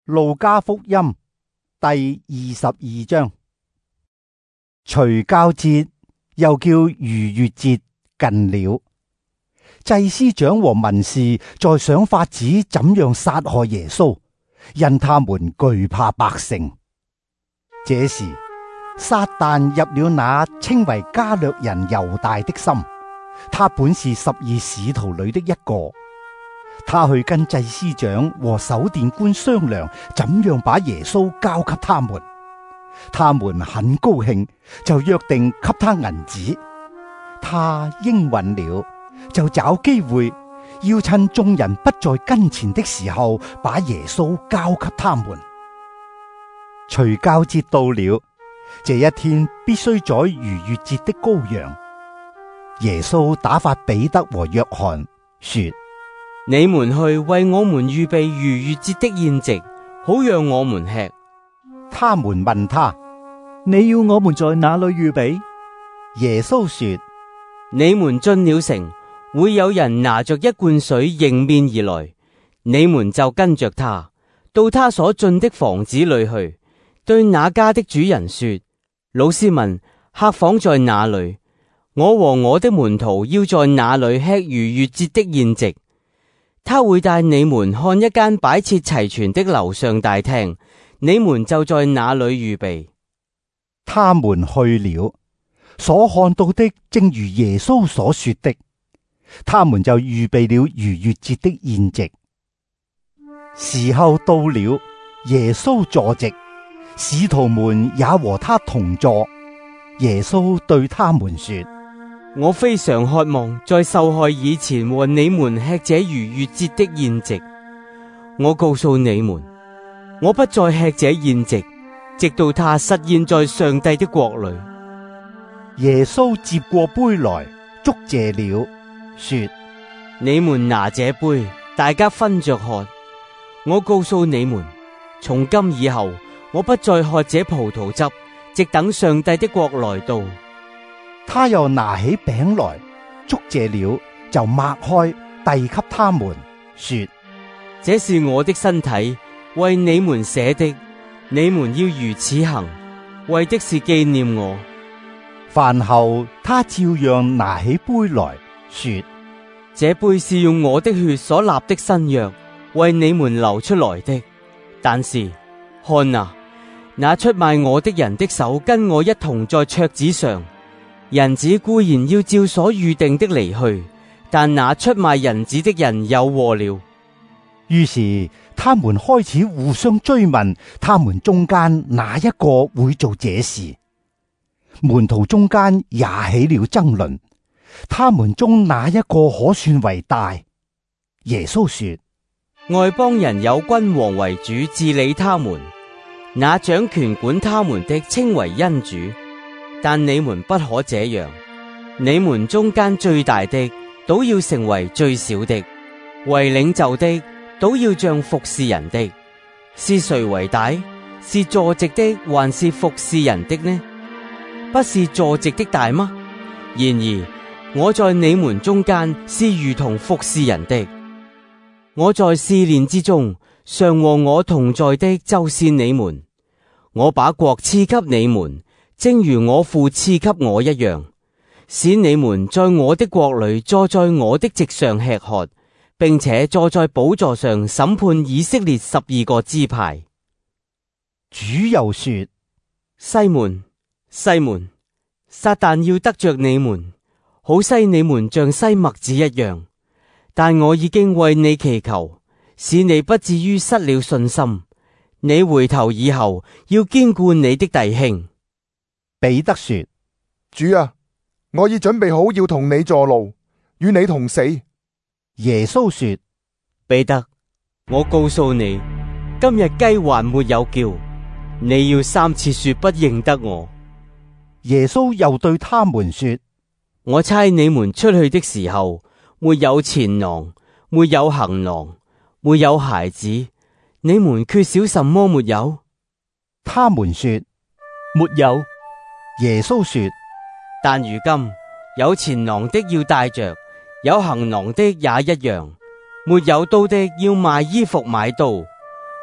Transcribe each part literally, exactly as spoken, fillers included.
路加福音第二十二章。除酵節又叫逾越節近了，祭司長和文士在想法子怎樣殺害耶穌，因他們懼怕百姓。這時撒旦入了那稱為加略人猶大的心，他本是十二使徒裏的一個。他去跟祭司長和守殿官商量，怎樣把耶穌交給他們。他們很高興，就約定給他銀子。他應允了，就找機會，要趁眾人不在跟前的時候，把耶穌交給他們。除酵節到了，這一天必須宰逾越節的羔羊。耶穌打發彼得和約翰說： 你們去為我們預備逾越節的宴席，好讓我們吃。 他們問他： 你要我們在哪裏預備？ 耶穌說： 你們進了城，會有人拿着一罐水迎面而來，你們就跟着他，到他所進的房子裏去，對那家的主人說：老師問，客房在哪裏？我和我的門徒要在那裏吃逾越節的宴席。他會帶你們看一間擺設齊全的樓上大廳，你們就在那裏預備。 他們去了，所看到的正如耶穌所說的，他們就預備了逾越節的宴席。時候到了，耶穌坐席，使徒們也和他同坐。耶穌對他們說： 我非常渴望在受害以前和你們吃這逾越節的宴席。我告訴你們，我不再吃這宴席，直到它實現在上帝的國裏。 耶穌接過杯來，祝謝了，說： 你們拿這杯，大家分着喝。我告訴你們，從今以後，我不再喝這葡萄汁，直等上帝的國來到。 他又拿起餅來，祝謝了，就擘開，遞給他們，說： 這是我的身體，為你們捨的，你們要如此行，為的是紀念我。 飯後，他照樣拿起杯來說： 這杯是用我的血所立的新約，為你們流出來的。但是看啊，那出賣我的人的手跟我一同在桌子上。人子固然要照所預定的離去，但那出賣人子的人有禍了。 於是他們開始互相追問，他們中間哪一個會做這事？門徒中間也起了爭論，他們中哪一個可算為大？耶穌說： 外邦人有君王為主治理他們，那掌權管他們的稱為恩主。但你們不可這樣，你們中間最大的，倒要成為最小的；為領袖的，倒要像服侍人的。是誰為大？是坐席的，還是服侍人的呢？不是坐席的大嗎？然而我在你們中間是如同服侍人的。我在試煉之中，常和我同在的，就是你們。我把國賜給你們，正如我父賜給我一樣，使你們在我的國裏坐在我的席上吃喝，並且坐在寶座上審判以色列十二個支派。 主又說： 西門，西門，撒旦要得着你們，好篩你們像篩麥子一樣。但我已經為你祈求，使你不至於失了信心。你回頭以後，要堅固你的弟兄。 彼得說： 主啊，我已準備好要同你坐牢，與你同死。 耶穌說： 彼得，我告訴你，今日雞還沒有叫，你要三次說不認得我。 耶穌又對他們說： 我差你們出去的時候，沒有錢囊，沒有行囊，沒有孩子，你們缺少什麼沒有？ 他們說： 沒有。 耶穌說： 但如今有錢囊的要帶着，有行囊的也一樣，沒有刀的要賣衣服買刀。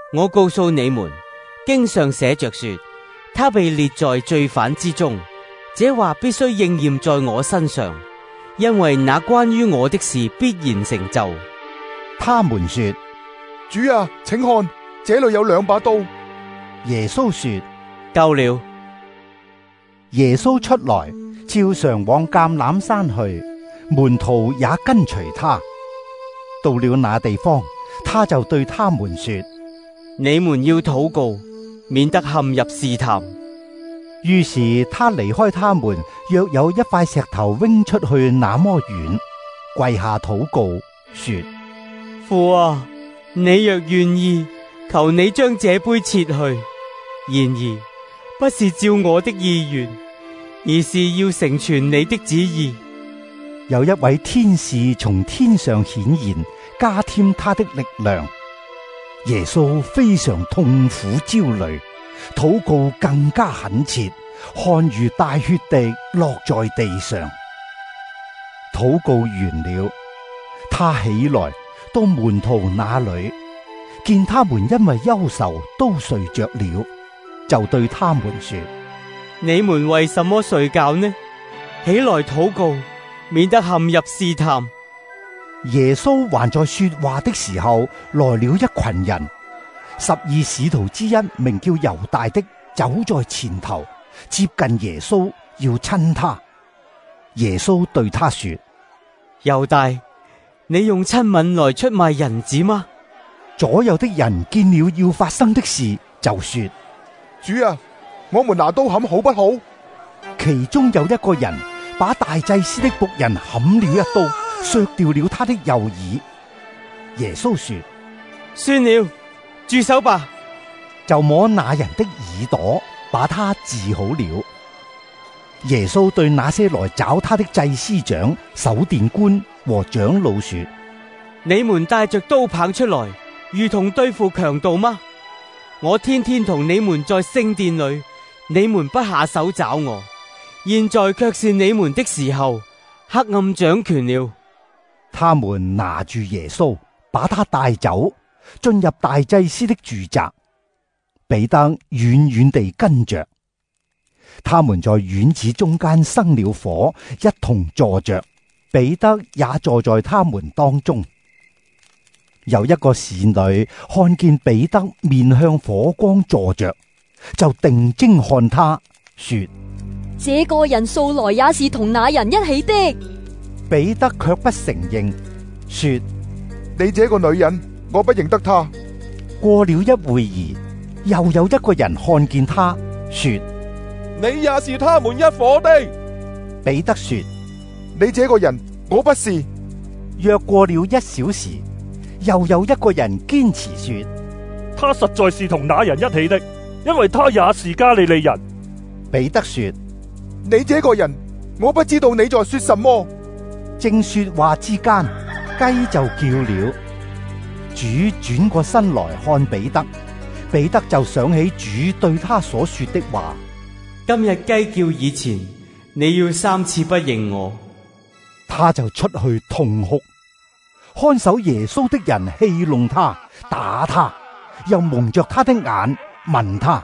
我告訴你們，經上寫着說，他被列在罪犯之中。這話必須應驗在我身上，因為那關於我的事必然成就。 他們說： 主啊，請看，這裏有兩把刀。 耶穌說： 夠了。 耶穌出來，照常往橄欖山去，門徒也跟隨他。到了那地方，他就對他們說： 你們要禱告，免得陷入試探。 於是他離開他們，約有一塊石頭扔出去那麼遠，跪下禱告，說： 父啊，你若願意，求你將這杯撤去。然而不是照我的意願，而是要成全你的旨意。 有一位天使從天上顯現，加添他的力量。耶穌非常痛苦焦慮，禱告更加懇切，汗如大血滴落在地上。禱告完了，他起來到門徒那裏，見他們因為憂愁都睡着了，就對他們說： 你們為什麼睡覺呢？起來禱告，免得陷入試探。 耶穌還在說話的時候，來了一群人。十二使徒之一名叫猶大的走在前頭，接近耶穌要親他。耶穌對他說： 猶大，你用親吻來出賣人子嗎？ 左右的人見了要發生的事，就說： 主啊，我們拿刀砍好不好？ 其中有一個人把大祭司的僕人砍了一刀，削掉了他的右耳。耶穌說： 算了，住手吧。 就摸那人的耳朵，把他治好了。耶穌對那些來找他的祭司長、守殿官和長老說： 你們帶着刀棒出來，如同對付強盜嗎？我天天同你們在聖殿裏，你們不下手找我，現在卻是你們的時候，黑暗掌權了。 他們拿住耶穌，把他帶走，進入大祭司的住宅。彼得遠遠地跟着。他們在院子中間生了火，一同坐着。彼得也坐在他們當中。有一個侍女看見彼得面向火光坐着，就定睛看他，說： 這個人素來也是同那人一起的。 彼得卻不承認，說： 你這個女人，我不認得她。 過了一會兒，又有一個人看見他，說： 你也是他們一伙的。 彼得說： 你這個人，我不是。 約過了一小時，又有一個人堅持說： 他實在是同那人一起的，因為他也是加利利人。 彼得說： 你這個人，我不知道你在說什麼。 正說話之間，雞就叫了。主轉過身來看彼得，彼得就想起主對他所說的話： 今日雞叫以前，你要三次不認我。 他就出去痛哭。看守耶穌的人戲弄他，打他，又蒙着他的眼，問他：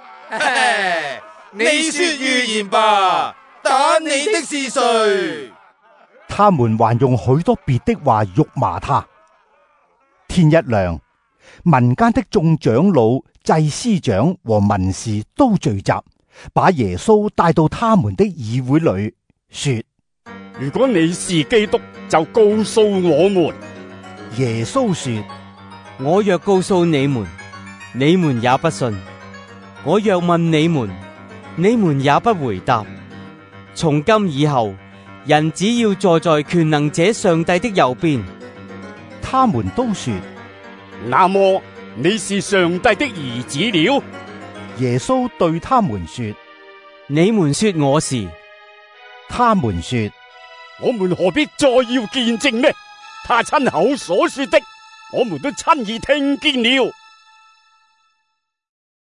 你說預言吧，打你的是誰？ 他們還用許多別的話辱罵他。天一亮，民間的眾長老、祭司長和文士都聚集，把耶穌帶到他們的議會裏，說： 如果你是基督，就告訴我們。 耶穌說： 我若告訴你們，你們也不信；我若問你們，你們也不回答。從今以後，人只要坐在權能者上帝的右邊。 他們都說： 那麼你是上帝的兒子了。 耶穌對他們說： 你們說我是。 他們說： 我們何必再要見證呢？他親口所說的，我們都親耳聽見了。